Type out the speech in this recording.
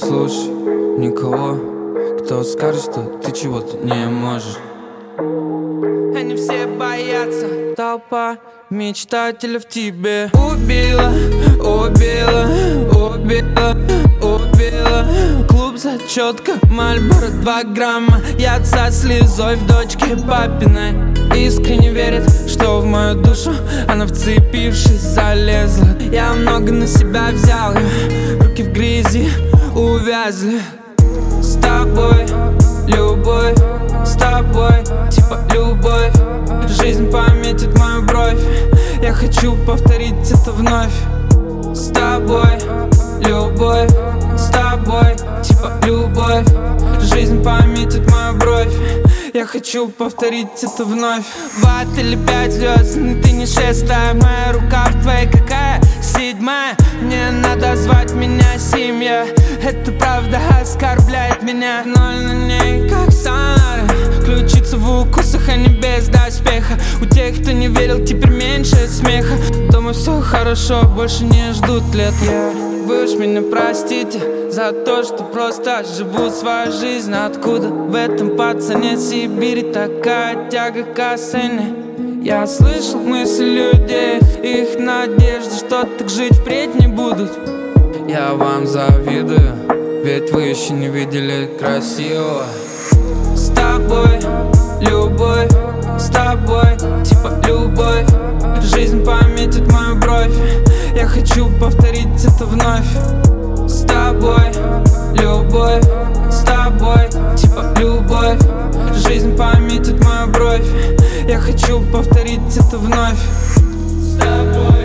слушай никого, кто скажет, что ты чего-то не можешь. Они все боятся, толпа мечтателя в тебе. Убила, убила, убила, убила. Клуб, зачетка, Мальборо 2 грамма. Яд со слезой в дочке папиной. Искренне верит, что в мою душу она, вцепившись, залезла. Я много на себя взял, руки в грязи увязли. С тобой любовь, с тобой типа любовь. Жизнь пометит мою бровь, я хочу повторить это вновь. С тобой любовь, с тобой типа любовь. Жизнь пометит мою бровь, я хочу повторить это вновь. Бат или 5 звезд, но ты не 6-я. Моя рука в твоей, какая 7-я? Мне надо звать меня семья. Это правда оскорбляет меня. Ноль на ней, как сонара. Ключица в укусах, а не без доспеха. У тех, кто не верил, теперь меньше смеха. Дома все хорошо, больше не ждут лет. Вы уж меня простите за то, что просто живу свою жизнь. Откуда в этом пацане Сибири такая тяга к сцене? Я слышал мысли людей, их надежды, что так жить впредь не будут. Я вам завидую, ведь вы еще не видели красивого. С тобой любовь, с тобой типа любовь. Жизнь пометит мою бровь, я хочу повторить это вновь. С тобой любовь, с тобой типа любовь. Жизнь пометит мою бровь, я хочу повторить это вновь. С тобой.